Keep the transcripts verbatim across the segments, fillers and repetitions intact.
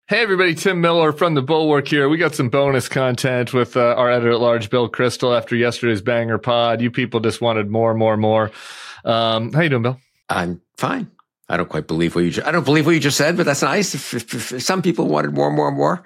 Hey everybody, Tim Miller from The Bulwark here. We got some bonus content with uh, our editor-at-large, Bill Kristol, after yesterday's banger pod. You people just wanted more, more, more. Um, how you doing, Bill? I'm fine. I don't quite believe what you just, I don't believe what you just said, but that's nice. If, if, if some people wanted more, more, more.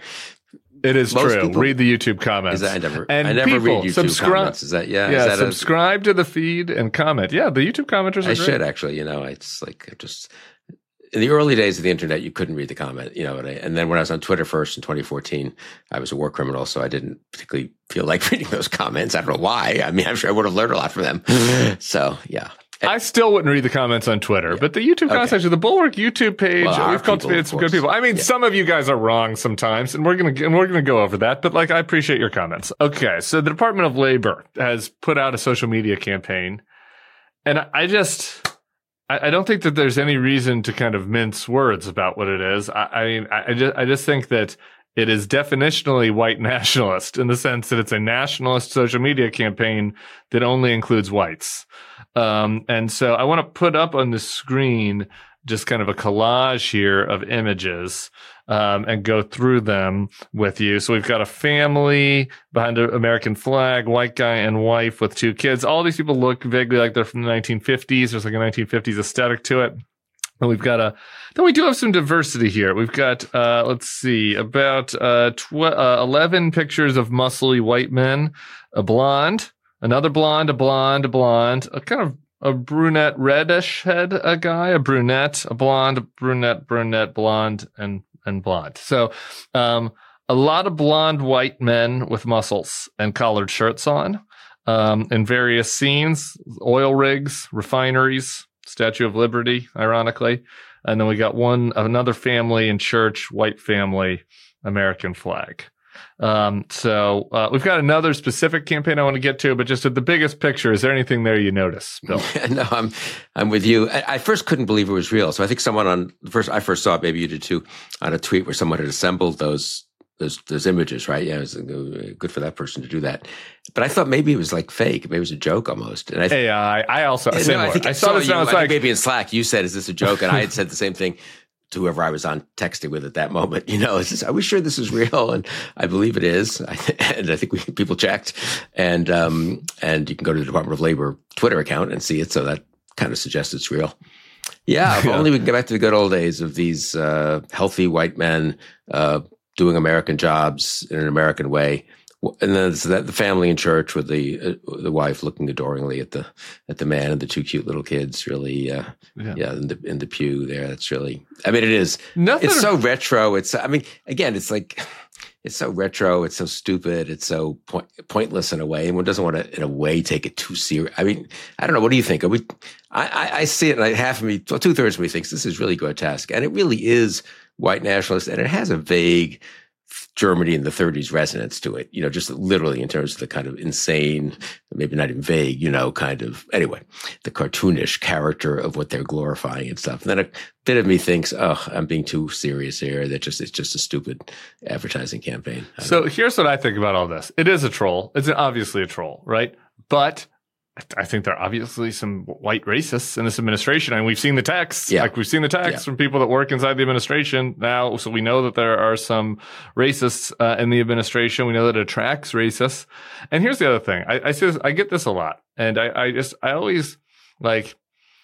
It is Most true. people, Read the YouTube comments. Is that, I never, and I never people, read YouTube subscri- comments. Is that, yeah? Yeah, is that subscribe a, to the feed and comment. Yeah, the YouTube commenters are I great. should actually, you know, it's like I just, in the early days of the internet, you couldn't read the comment, you know, and, I, and then when I was on Twitter first in twenty fourteen, I was a war criminal, so I didn't particularly feel like reading those comments. I don't know why. I mean, I'm sure I would have learned a lot from them. So, yeah. I still wouldn't read the comments on Twitter, yeah. but the YouTube comments, actually, the Bulwark YouTube page, well, we've cultivated some good people. I mean, yeah. some of you guys are wrong sometimes, and we're gonna and we're gonna go over that. But like, I appreciate your comments. Okay, so the Department of Labor has put out a social media campaign, and I just. I don't think that there's any reason to kind of mince words about what it is. I, I mean, I, I, just, I just think that it is definitionally white nationalist in the sense that it's a nationalist social media campaign that only includes whites. Um, and so I want to put up on the screen just kind of a collage here of images um, and go through them with you. So we've got a family behind an American flag, white guy and wife with two kids. All these people look vaguely like they're from the nineteen fifties. There's like a nineteen fifties aesthetic to it. And we've got a, then we do have some diversity here. We've got, uh, let's see, about uh, tw- uh, eleven pictures of muscly white men, a blonde, another blonde, a blonde, a blonde, a kind of a brunette, reddish head, a guy, a brunette, a blonde, a brunette, brunette, blonde, and, and blonde. So, um, a lot of blonde white men with muscles and collared shirts on, um, in various scenes, oil rigs, refineries, Statue of Liberty, ironically. And then we got one, another family in church, white family, American flag. Um, so, uh, we've got another specific campaign I want to get to, but just at the biggest picture, is there anything there you notice, Bill? No, I'm, I'm with you. I, I first couldn't believe it was real. So I think someone on the first, I first saw it, maybe you did too, on a tweet where someone had assembled those, those, those images, right? Yeah, it was good for that person to do that. But I thought maybe it was like fake. Maybe it was a joke almost. And I th- A I, I also, no, I, think I saw this you, and I was I like, maybe in Slack, you said, is this a joke? And I had said the same thing to whoever I was on texting with at that moment. You know, it's just, are we sure this is real? And I believe it is. I th- and I think we, people checked. And, um, and you can go to the Department of Labor Twitter account and see it. So that kind of suggests it's real. Yeah. If yeah. only we can get back to the good old days of these, uh, healthy white men, uh, doing American jobs in an American way. And then it's that the family in church with the uh, the wife looking adoringly at the at the man and the two cute little kids. Really, uh, yeah. yeah, in the in the pew there. That's really. I mean, it is. Nothing. It's so retro. It's. I mean, again, it's like it's so retro. It's so stupid. It's so point, pointless in a way. And one doesn't want to, in a way, take it too serious. I mean, I don't know. What do you think? Are we? I, I, I see it, and I, half of me, well, two thirds of me thinks this is really grotesque, and it really is white nationalist, and it has a vague Germany in the thirties resonance to it, you know, just literally in terms of the kind of insane, maybe not even vague, you know, kind of, anyway, the cartoonish character of what they're glorifying and stuff. And then a bit of me thinks, oh, I'm being too serious here. That just, it's just a stupid advertising campaign. So here's what I think about all this. It is a troll. It's obviously a troll, right? But I think there are obviously some white racists in this administration, and we've seen the texts. Yeah. Like we've seen the texts yeah. from people that work inside the administration now. So we know that there are some racists uh, in the administration. We know that it attracts racists. And here's the other thing: I, I see this, I get this a lot, and I, I just I always like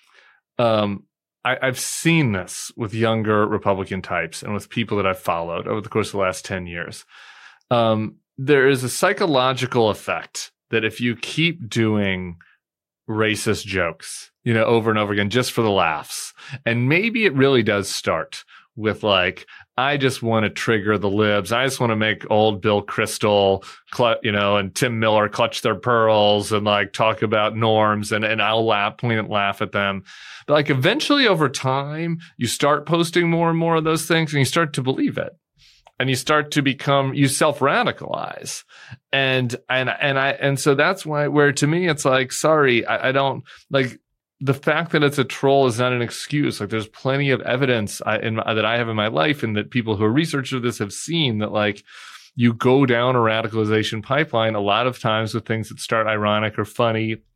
um I, I've seen this with younger Republican types and with people that I've followed over the course of the last ten years. Um, there is a psychological effect that if you keep doing racist jokes, you know, over and over again, just for the laughs, and maybe it really does start with like, I just want to trigger the libs. I just want to make old Bill Kristol, cl- you know, and Tim Miller clutch their pearls and like talk about norms, and, and I'll laugh, point and laugh at them. But like eventually over time, you start posting more and more of those things and you start to believe it. And you start to become, you self-radicalize. And, and, and I, and so that's why, where to me, it's like, sorry, I, I don't, like, the fact that it's a troll is not an excuse. Like, there's plenty of evidence I, in my, that I have in my life, and that people who are researchers of this have seen, that, like, you go down a radicalization pipeline a lot of times with things that start ironic or funny,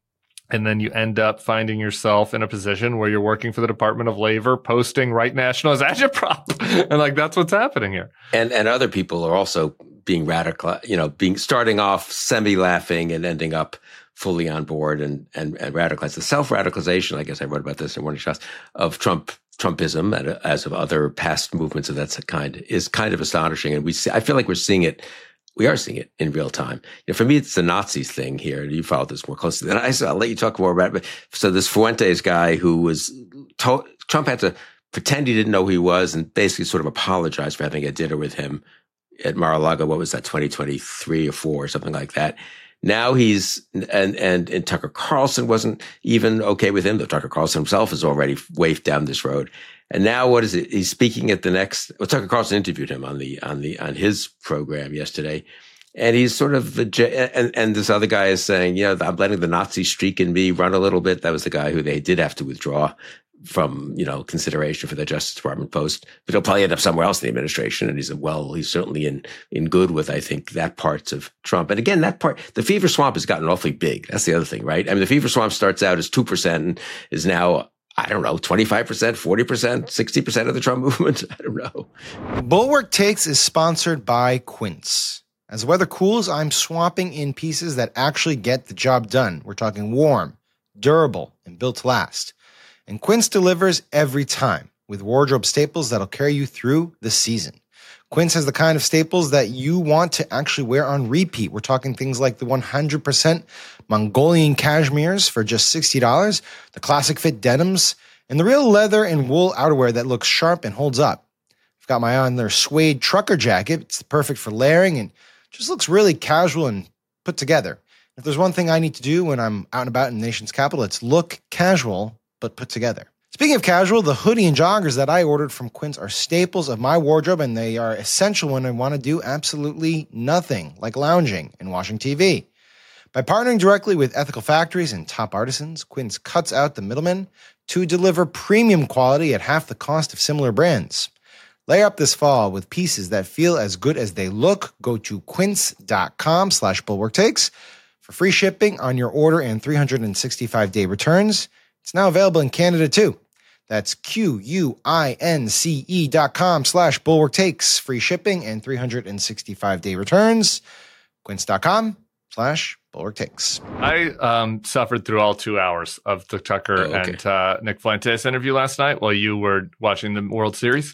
And then you end up finding yourself in a position where you're working for the Department of Labor, posting Right National as agitprop. And like, that's what's happening here. And and other people are also being radical, you know, being starting off semi-laughing and ending up fully on board and, and, and radicalized. The self-radicalization, I guess I wrote about this in Morning Shots, of Trump, Trumpism, and as of other past movements of that kind, is kind of astonishing. And we see, I feel like we're seeing it. We are seeing it in real time. You know, for me, it's the Nazis thing here. You followed this more closely than I, so I'll let you talk more about it. But so this Fuentes guy who was told, Trump had to pretend he didn't know who he was and basically sort of apologize for having a dinner with him at Mar-a-Lago. What was that, twenty twenty-three or four or something like that? Now he's, and, and, and Tucker Carlson wasn't even okay with him, though Tucker Carlson himself has already wafted down this road. And now what is it? He's speaking at the next, well, Tucker Carlson interviewed him on the, on the, on his program yesterday. And he's sort of, and, and this other guy is saying, you know, I'm letting the Nazi streak in me run a little bit. That was the guy who they did have to withdraw from, you know, consideration for the Justice Department post, but he'll probably end up somewhere else in the administration. And he's, well, he's certainly in, in good with, I think, that parts of Trump. And again, that part, the fever swamp has gotten awfully big. That's the other thing, right? I mean, the fever swamp starts out as two percent and is now, I don't know, twenty-five percent, forty percent, sixty percent of the Trump movement. I don't know. Bulwark Takes is sponsored by Quince. As the weather cools, I'm swapping in pieces that actually get the job done. We're talking warm, durable, and built to last. And Quince delivers every time with wardrobe staples that'll carry you through the season. Quince has the kind of staples that you want to actually wear on repeat. We're talking things like the one hundred percent Mongolian cashmeres for just sixty dollars, the classic fit denims, and the real leather and wool outerwear that looks sharp and holds up. I've got my eye on their suede trucker jacket. It's perfect for layering and just looks really casual and put together. If there's one thing I need to do when I'm out and about in the nation's capital, it's look casual but put together. Speaking of casual, the hoodie and joggers that I ordered from Quince are staples of my wardrobe, and they are essential when I want to do absolutely nothing, like lounging and watching T V. By partnering directly with ethical factories and top artisans, Quince cuts out the middlemen to deliver premium quality at half the cost of similar brands. Layer up this fall with pieces that feel as good as they look. Go to quince.com slash bulwarktakes for free shipping on your order and three hundred sixty-five day returns. It's now available in Canada, too. That's Q-U-I-N-C-E dot com slash bulwark takes. Free shipping and three hundred sixty-five day returns. Quince.com slash bulwark takes. I um, suffered through all two hours of the Tucker oh, okay. and uh, Nick Fuentes interview last night while you were watching the World Series.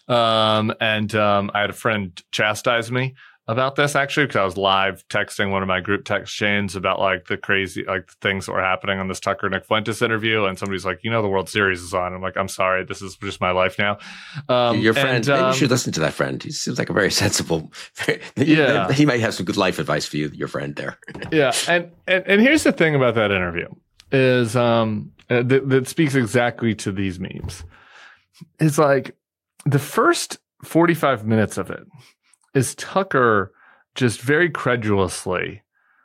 Um, and um, I had a friend chastise me about this, actually, because I was live texting one of my group text chains about like the crazy like things that were happening on this Tucker Nick Fuentes interview, and somebody's like, you know, the World Series is on. I'm like, I'm sorry, this is just my life now. Um, Your friend, and, maybe um, you should listen to that friend. He seems like a very sensible. Yeah, he might have some good life advice for you, your friend there. yeah, and, and and here's the thing about that interview is um that, that speaks exactly to these memes. It's like the first forty-five minutes of it is Tucker just very credulously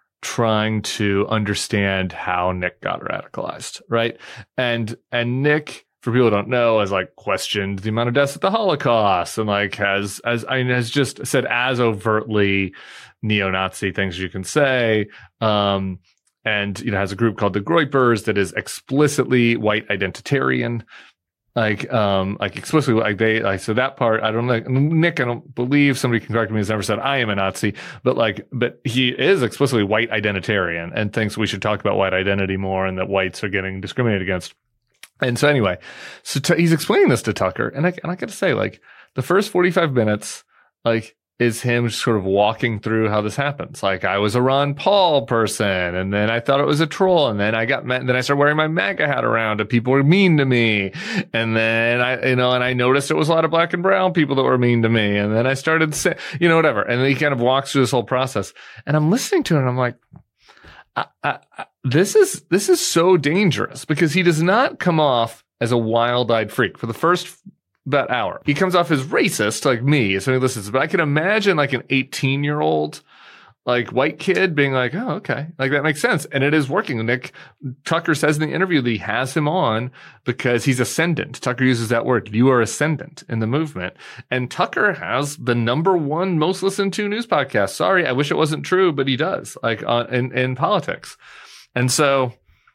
trying to understand how Nick got radicalized, right? And and Nick, for people who don't know, has like questioned the amount of deaths at the Holocaust and like has as I mean, has just said as overtly neo-Nazi things you can say. Um, and you know, has a group called the Groypers that is explicitly white identitarian. Like, um, like explicitly, like they, like, so that part, I don't know, Nick, I don't believe somebody can correct me, has never said I am a Nazi, but like, but he is explicitly white identitarian and thinks we should talk about white identity more and that whites are getting discriminated against. And so anyway, so t- he's explaining this to Tucker. And I, and I gotta say, like, the first forty-five minutes, like, is him just sort of walking through how this happens. Like, I was a Ron Paul person, and then I thought it was a troll, and then I got mad, and then I started wearing my MAGA hat around, and people were mean to me, and then I, you know, and I noticed it was a lot of black and brown people that were mean to me, and then I started saying, you know, whatever, and then he kind of walks through this whole process, and I'm listening to it, and I'm like, I, I, I, this is this is so dangerous because he does not come off as a wild-eyed freak for the first about hour. He comes off as racist like me as somebody listens, but I can imagine like an eighteen year old like white kid being like, oh, okay, like that makes sense. And it is working. Nick Tucker says in the interview that he has him on because he's ascendant. Tucker uses that word. You are ascendant in the movement. And Tucker has the number one most listened to news podcast. Sorry, I wish it wasn't true, but he does, like uh, in, in politics. And so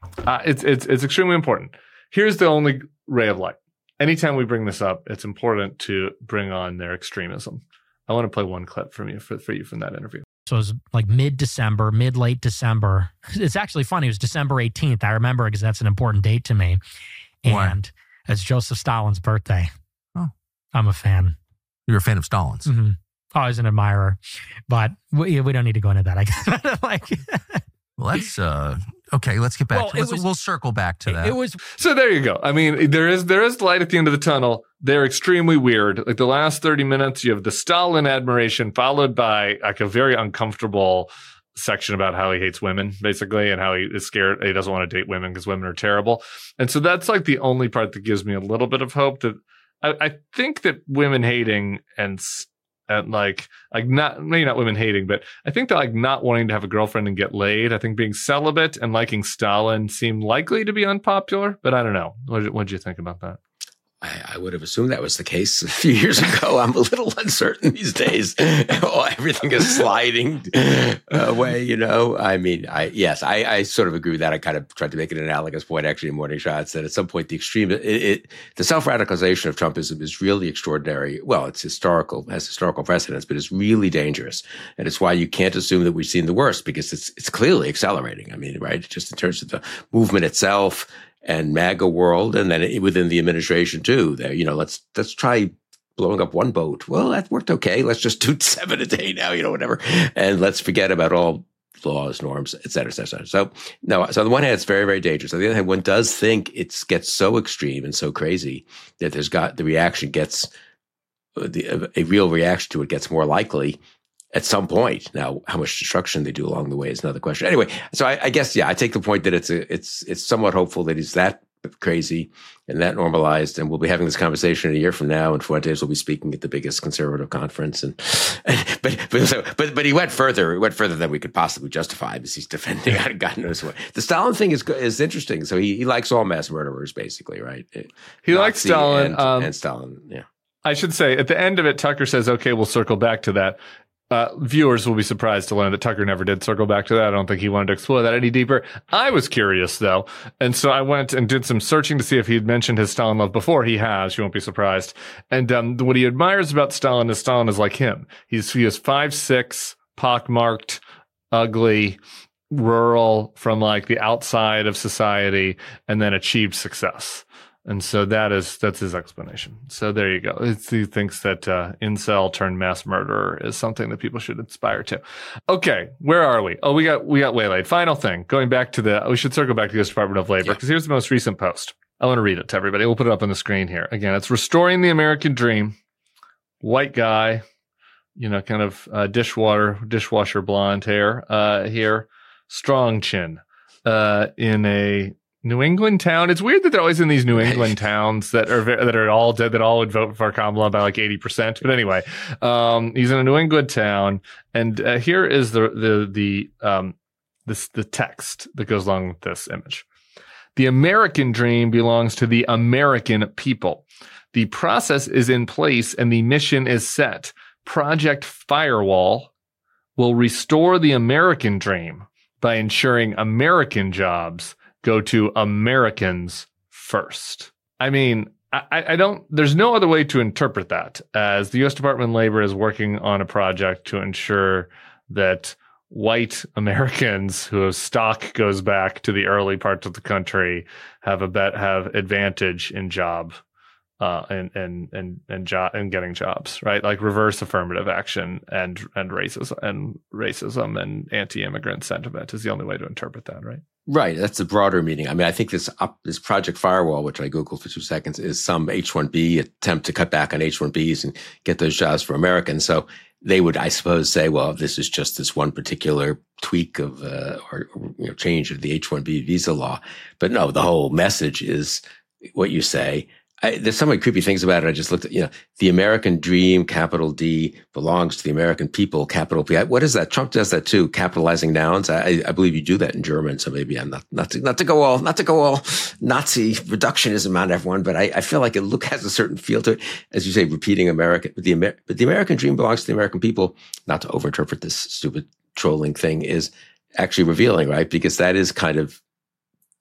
Uh, it's it's it's extremely important. Here's the only ray of light. Anytime we bring this up, it's important to bring on their extremism. I want to play one clip from you for, for you from that interview. So it was like mid-December, mid-late December. It's actually funny. It was December eighteenth. I remember because that's an important date to me. And Why? It's Joseph Stalin's birthday. Oh. I'm a fan. You're a fan of Stalin's? Mm-hmm. I was an admirer. But we, we don't need to go into that, I guess. like, well, that's... Uh... Okay, let's get back well, to it. Was, we'll circle back to that. It was So there you go. I mean, there is there is light at the end of the tunnel. They're extremely weird. Like the last thirty minutes, you have the Stalin admiration followed by like a very uncomfortable section about how he hates women, basically, and how he is scared. He doesn't want to date women because women are terrible. And so that's like the only part that gives me a little bit of hope that I, I think that women hating and And like, like not maybe not women hating, but I think that like not wanting to have a girlfriend and get laid. I think being celibate and liking Stalin seemed likely to be unpopular, but I don't know. What what did you think about that? I, I would have assumed that was the case a few years ago. I'm a little uncertain these days. Oh, everything is sliding away, you know. I mean, I yes, I, I sort of agree with that. I kind of tried to make an analogous point actually in Morning Shots that at some point the extreme, it, it, the self-radicalization of Trumpism is really extraordinary. Well, it's historical, has historical precedence, but it's really dangerous, and it's why you can't assume that we've seen the worst because it's it's clearly accelerating. I mean, right, just in terms of the movement itself. And MAGA world, and then it, within the administration too. There, you know, let's let's try blowing up one boat. Well, that worked okay. Let's just do seven a day now, you know, whatever, and let's forget about all laws, norms, et cetera, et cetera. So no. So on the one hand, it's very, very dangerous. On the other hand, one does think it gets so extreme and so crazy that there's got the reaction gets the, a real reaction to it gets more likely. At some point. Now, how much destruction they do along the way is another question. Anyway, so I, I guess, yeah, I take the point that it's a, it's it's somewhat hopeful that he's that crazy and that normalized, and we'll be having this conversation a year from now, and Fuentes will be speaking at the biggest conservative conference. And, and but but so, but but he went further. He went further than we could possibly justify because he's defending God knows what. The Stalin thing is is interesting. So he, he likes all mass murderers, basically, right? He Nazi likes Stalin and, um, and Stalin. Yeah, I should say at the end of it, Tucker says, "Okay, we'll circle back to that." Uh, viewers will be surprised to learn that Tucker never did circle back to that. I don't think he wanted to explore that any deeper. I was curious, though. And so I went and did some searching to see if he'd mentioned his Stalin love before. He has. You won't be surprised. And um, what he admires about Stalin is Stalin is like him. He's he is five six, pockmarked, ugly, rural, from like the outside of society, and then achieved success. And so that is that's his explanation. So there you go. It's, he thinks that uh, incel turned mass murderer is something that people should aspire to. Okay, where are we? Oh, we got we got waylaid. Final thing, going back to the, we should circle back to the U S Department of Labor because yeah. here's the most recent post. I want to read it to everybody. We'll put it up on the screen here. Again, it's restoring the American dream. White guy, you know, kind of uh, dishwater dishwasher blonde hair uh, here, strong chin uh, in a New England town. It's weird that they're always in these New England towns that are that are all dead, that all would vote for Kamala by like eighty percent. But anyway, um, he's in a New England town, and uh, here is the the the um this the text that goes along with this image. The American dream belongs to the American people. The process is in place and the mission is set. Project Firewall will restore the American dream by ensuring American jobs go to Americans first. I mean, I, I don't, there's no other way to interpret that as the U S Department of Labor is working on a project to ensure that white Americans whose stock goes back to the early parts of the country have a bet, have advantage in job uh, and, and, and, and job and getting jobs, right? Like reverse affirmative action and, and racism and racism and anti-immigrant sentiment is the only way to interpret that, right? Right. That's the broader meaning. I mean, I think this up, this Project Firewall, which I Googled for two seconds, is some H one B attempt to cut back on H one Bs and get those jobs for Americans. So they would, I suppose, say, well, this is just this one particular tweak of uh, or you know, change of the H one B visa law. But no, the whole message is what you say. I, there's so many creepy things about it. I just looked at, you know, the American dream, capital D, belongs to the American people, capital P. What is that? Trump does that too, capitalizing nouns. I, I believe you do that in German. So maybe I'm not, not to, not to go all, not to go all Nazi reductionism on everyone, but I, I feel like it look has a certain feel to it. As you say, repeating American, but the, Amer, but the American dream belongs to the American people. Not to overinterpret this stupid trolling thing is actually revealing, right? Because that is kind of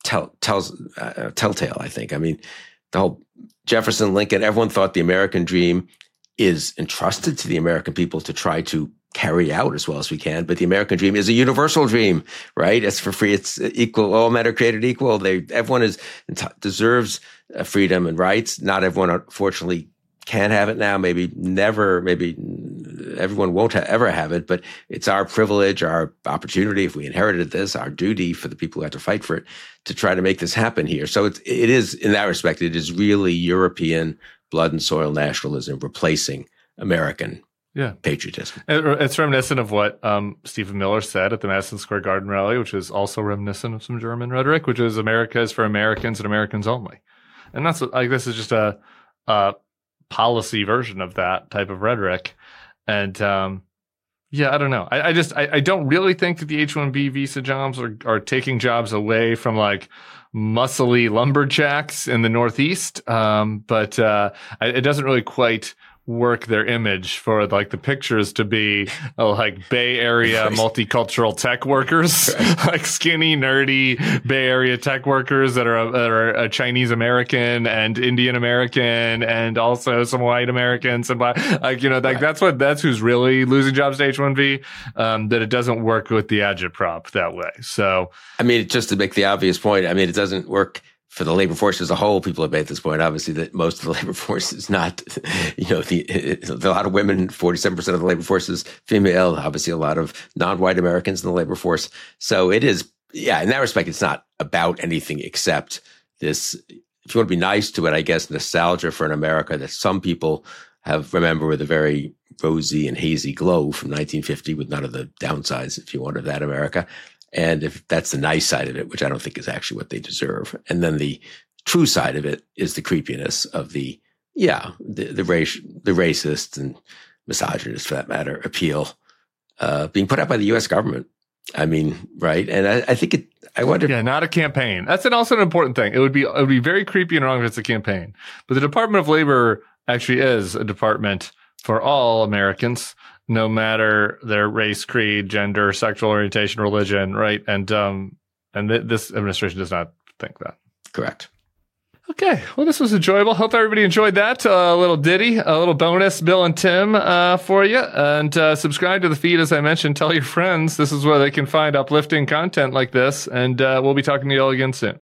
tell, tells uh, telltale. I think. I mean, the whole Jefferson, Lincoln, everyone thought the American dream is entrusted to the American people to try to carry out as well as we can. But the American dream is a universal dream, right? It's for free. It's equal. All men are created equal. They, everyone is deserves freedom and rights. Not everyone, unfortunately, can have it now. Maybe never. Maybe everyone won't ha- ever have it. But it's our privilege, our opportunity. If we inherited this, our duty for the people who have to fight for it to try to make this happen here. So it's, it is, in that respect, it is really European blood and soil nationalism replacing American yeah. patriotism. It's reminiscent of what um, Stephen Miller said at the Madison Square Garden rally, which is also reminiscent of some German rhetoric, which is America is for Americans and Americans only. And that's like, this is just a, a policy version of that type of rhetoric. And um, yeah, I don't know. I, I just, I, I don't really think that the H one B visa jobs are, are taking jobs away from like muscly lumberjacks in the Northeast. Um, but uh, it doesn't really quite work their image for like the pictures to be uh, like Bay Area multicultural tech workers, like skinny, nerdy Bay Area tech workers that are that are uh, Chinese American and Indian American and also some white Americans and like you know like right. that's what that's who's really losing jobs to H one B. Um, that it doesn't work with the agitprop that way. So I mean, just to make the obvious point, I mean, it doesn't work for the labor force as a whole. People have made this point, obviously, that most of the labor force is not, you know, the, it, a lot of women, forty-seven percent of the labor force is female, obviously a lot of non-white Americans in the labor force. So it is, yeah, in that respect, it's not about anything except this, if you want to be nice to it, I guess, nostalgia for an America that some people have remember with a very rosy and hazy glow from nineteen fifty with none of the downsides, if you want, of that America. And if that's the nice side of it, which I don't think is actually what they deserve. And then the true side of it is the creepiness of the, yeah, the, the race, the racist and misogynist, for that matter, appeal, uh, being put out by the U S government. I mean, right. And I, I think it, I wonder. Yeah, not a campaign. That's an, also an important thing. It would be, it would be very creepy and wrong if it's a campaign, but the Department of Labor actually is a department for all Americans, no matter their race, creed, gender, sexual orientation, religion, right? And um, and th- this administration does not think that. Correct. Okay, well, this was enjoyable. Hope everybody enjoyed that. Uh, a little ditty, a little bonus, Bill and Tim, uh, for you. And uh, subscribe to the feed, as I mentioned. Tell your friends. This is where they can find uplifting content like this. And uh, we'll be talking to you all again soon.